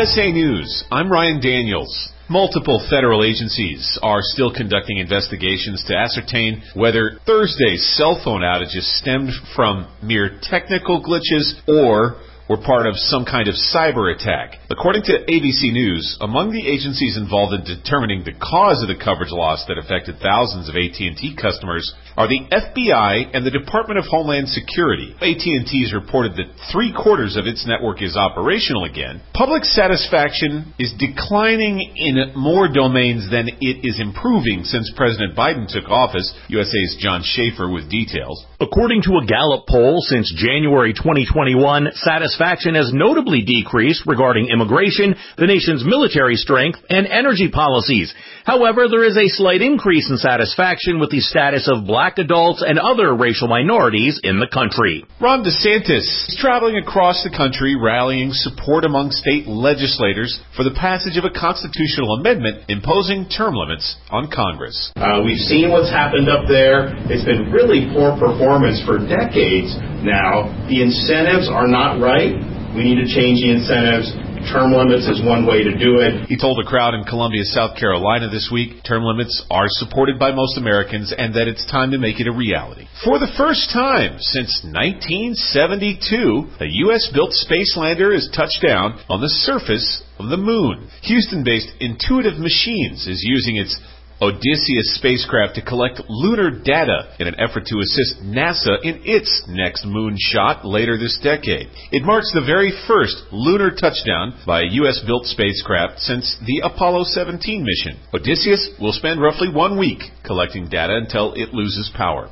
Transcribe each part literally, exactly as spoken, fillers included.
S A News, I'm Ryan Daniels. Multiple federal agencies are still conducting investigations to ascertain whether Thursday's cell phone outages stemmed from mere technical glitches or were part of some kind of cyber attack. According to A B C News, among the agencies involved in determining the cause of the coverage loss that affected thousands of A T and T customers are the F B I and the Department of Homeland Security. A T and T has reported that three-quarters of its network is operational again. Public satisfaction is declining in more domains than it is improving since President Biden took office. U S A's John Schaefer with details. According to a Gallup poll since January twenty twenty-one, satisfaction has notably decreased regarding immigration, the nation's military strength, and energy policies. However, there is a slight increase in satisfaction with the status of black adults and other racial minorities in the country. Ron DeSantis is traveling across the country rallying support among state legislators for the passage of a constitutional amendment imposing term limits on Congress. Uh, we've seen what's happened up there. It's been really poor performance for decades now. The incentives are not right. We need to change the incentives. Term limits is one way to do it. He told a crowd in Columbia, South Carolina this week term limits are supported by most Americans and that it's time to make it a reality. For the first time since nineteen seventy-two, a U S-built space lander has touched down on the surface of the moon. Houston-based Intuitive Machines is using its Odysseus spacecraft to collect lunar data in an effort to assist NASA in its next moon shot later this decade. It marks the very first lunar touchdown by a U S-built spacecraft since the Apollo seventeen mission. Odysseus will spend roughly one week collecting data until it loses power.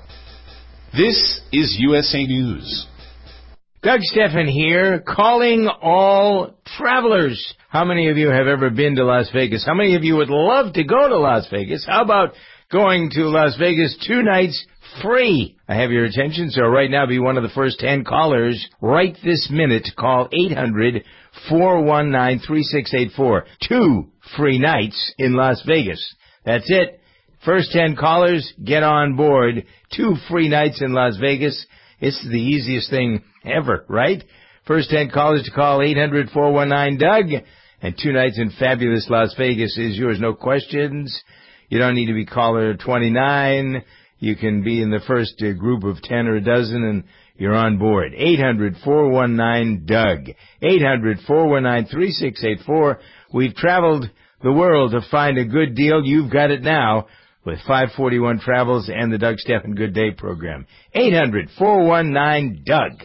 This is U S A News. Doug Steffen here, calling all travelers. How many of you have ever been to Las Vegas? How many of you would love to go to Las Vegas? How about going to Las Vegas two nights free? I have your attention, so right now be one of the first ten callers right this minute. Call eight hundred, four one nine, three six eight four. Two free nights in Las Vegas. That's it. First ten callers, get on board. Two free nights in Las Vegas. It's the easiest thing ever, right? First ten callers to call eight hundred, four one nine, Doug. And two nights in fabulous Las Vegas is yours. No questions. You don't need to be caller twenty-nine. You can be in the first uh, group of ten or a dozen, and you're on board. eight hundred, four one nine, Doug. eight hundred, four one nine, three six eight four. We've traveled the world to find a good deal. You've got it now with five forty-one Travels and the Doug Steffen Good Day program. eight hundred, four one nine, Doug.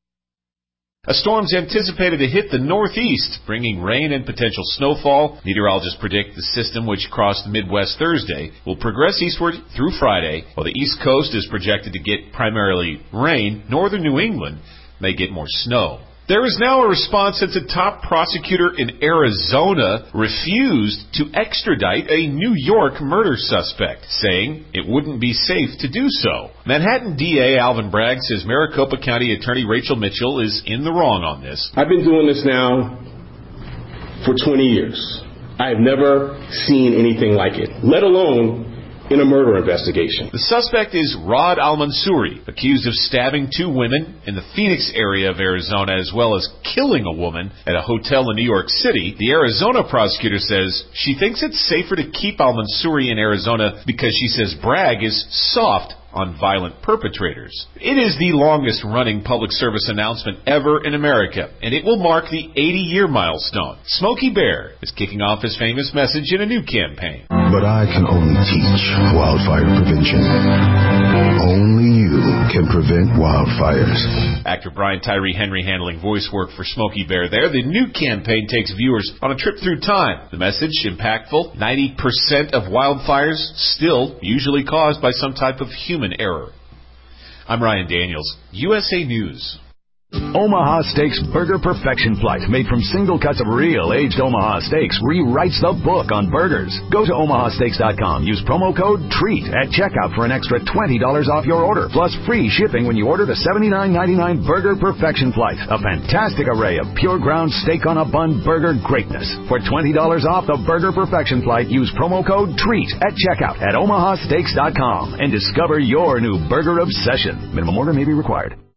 A storm's anticipated to hit the northeast, bringing rain and potential snowfall. Meteorologists predict the system, which crossed the Midwest Thursday, will progress eastward through Friday. While the East Coast is projected to get primarily rain, northern New England may get more snow. There is now a response since a top prosecutor in Arizona refused to extradite a New York murder suspect, saying it wouldn't be safe to do so. Manhattan D A Alvin Bragg says Maricopa County Attorney Rachel Mitchell is in the wrong on this. I've been doing this now for twenty years. I have never seen anything like it, let alone in a murder investigation. The suspect is Rod Al-Mansouri, accused of stabbing two women in the Phoenix area of Arizona, as well as killing a woman at a hotel in New York City. The Arizona prosecutor says she thinks it's safer to keep Al-Mansouri in Arizona because she says Bragg is soft on violent perpetrators. It is the longest-running public service announcement ever in America, and it will mark the eighty-year milestone. Smokey Bear is kicking off his famous message in a new campaign. But I can only teach wildfire prevention. Only you can prevent wildfires. Actor Brian Tyree Henry handling voice work for Smokey Bear there. The new campaign takes viewers on a trip through time. The message, impactful. ninety percent of wildfires still usually caused by some type of human error. I'm Ryan Daniels, U S A News. Omaha Steaks Burger Perfection Flight, made from single cuts of real aged Omaha steaks, rewrites the book on burgers. Go to omaha steaks dot com. Use promo code TREAT at checkout for an extra twenty dollars off your order, plus free shipping when you order the seventy-nine ninety-nine Burger Perfection Flight. A fantastic array of pure ground steak on a bun burger greatness. For twenty dollars off the Burger Perfection Flight, use promo code TREAT at checkout at omaha steaks dot com and discover your new burger obsession. Minimum order may be required.